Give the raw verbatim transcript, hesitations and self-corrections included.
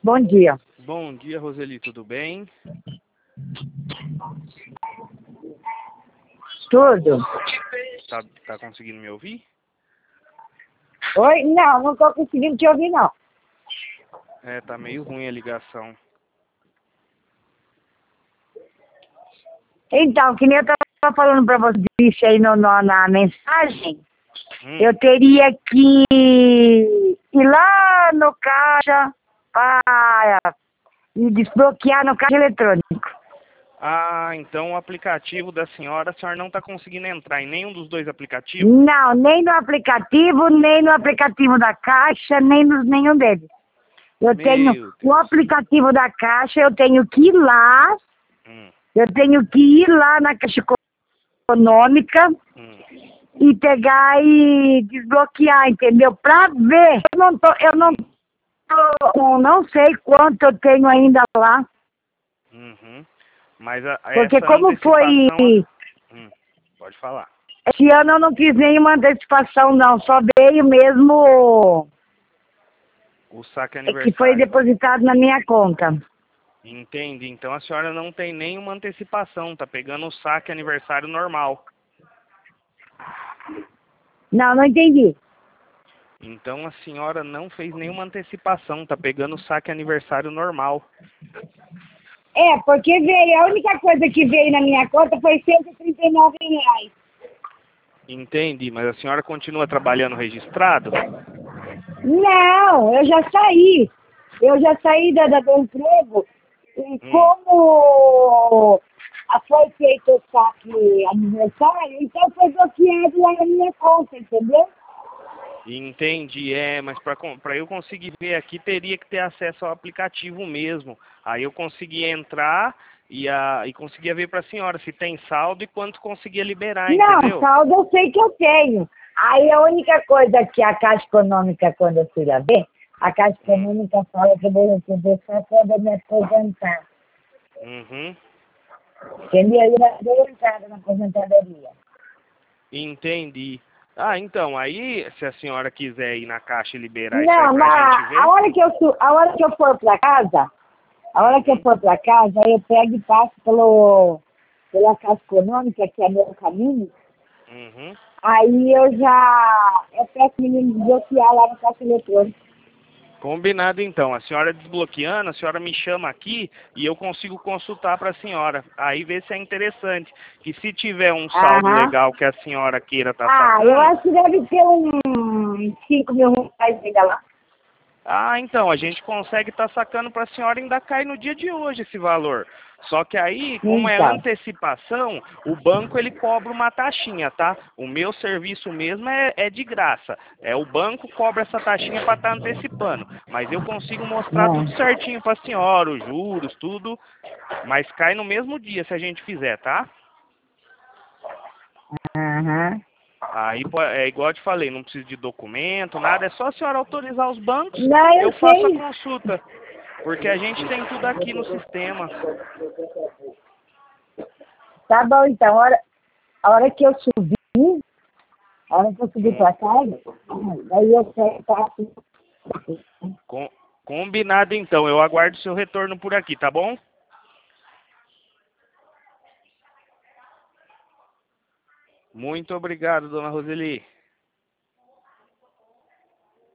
Bom dia. Bom dia, Roseli, tudo bem? Tudo? Tá, tá conseguindo me ouvir? Oi? Não, não estou conseguindo te ouvir, não. É, tá meio ruim a ligação. Então, que nem eu estava falando para você disse aí no, no- na mensagem, Hum. eu teria que ir lá no caixa para e desbloquear no caixa eletrônico. Ah, então o aplicativo da senhora, a senhora não tá conseguindo entrar em nenhum dos dois aplicativos? Não, nem no aplicativo, nem no aplicativo da caixa, nem no nenhum deles. Eu Meu tenho Deus. o aplicativo da caixa, eu tenho que ir lá, Hum, eu tenho que ir lá na Caixa Econômica hum. e pegar e desbloquear, entendeu? Pra ver. Eu não tô, eu não tô, eu não sei quanto eu tenho ainda lá, Uhum. Mas a, porque essa como foi antecipação... Hum, pode falar. esse ano eu não fiz nenhuma antecipação não, só veio mesmo O saque que foi aniversário. depositado na minha conta. Entende? Então a senhora não tem nenhuma antecipação, tá pegando o saque aniversário normal. Não, não entendi. Então a senhora não fez nenhuma antecipação, tá pegando o saque aniversário normal. É, porque veio, a única coisa que veio na minha conta foi cento e trinta e nove reais. Entende? Mas a senhora continua trabalhando registrado? Não, eu já saí. Eu já saí da, da- do emprego e Hum. como a- foi feito o saque aniversário, então foi bloqueado lá na minha conta, entendeu? Entendi, é, mas para eu conseguir ver aqui teria que ter acesso ao aplicativo mesmo. Aí eu conseguia entrar e, a, e conseguia ver para a senhora se tem saldo e quanto conseguia liberar, Não, entendeu? saldo eu sei que eu tenho. Aí a única coisa que a Caixa Econômica, quando eu fui lá ver, a Caixa Hum. Econômica fala que eu vou receber só quando eu me aposentar. Uhum. Entendeu? Eu já dei entrada na aposentadoria. Entendi. Ah, então, aí se a senhora quiser ir na caixa e liberar isso aí Não, pra gente na, a, ver. hora que eu, su- a hora que eu for para casa, a hora que eu Uhum. for para casa, eu pego e passo pelo, pela Caixa Econômica, que é meu caminho, Uhum. aí eu já, eu peço o menino desbloquear lá no caixa eletrônico. Combinado então. A senhora desbloqueando, a senhora me chama aqui e eu consigo consultar para a senhora. Aí ver se é interessante. Que se tiver um saldo Aham. legal que a senhora queira estar Ah, eu sacando. acho que deve ter uns cinco mil reais ainda lá. Ah, então, a gente consegue estar sacando para a senhora ainda cair no dia de hoje esse valor. Só que aí, como é Então. antecipação, o banco ele cobra uma taxinha, tá? O meu serviço mesmo é, é de graça. É o banco cobra essa taxinha para estar antecipando. Mas eu consigo mostrar tudo É. certinho para a senhora, os juros, tudo. Mas cai no mesmo dia se a gente fizer, tá? Aham. Aí pô, é igual eu te falei, não precisa de documento, nada. É só a senhora autorizar os bancos, Não, eu eu faço a sei. consulta. Porque a gente tem tudo aqui no sistema. Tá bom, então. A hora, a hora que eu subir, a hora que eu subir Com, pra casa, daí eu sei, passo. com, combinado então. Eu aguardo seu retorno por aqui, tá bom? Muito obrigado, dona Roseli.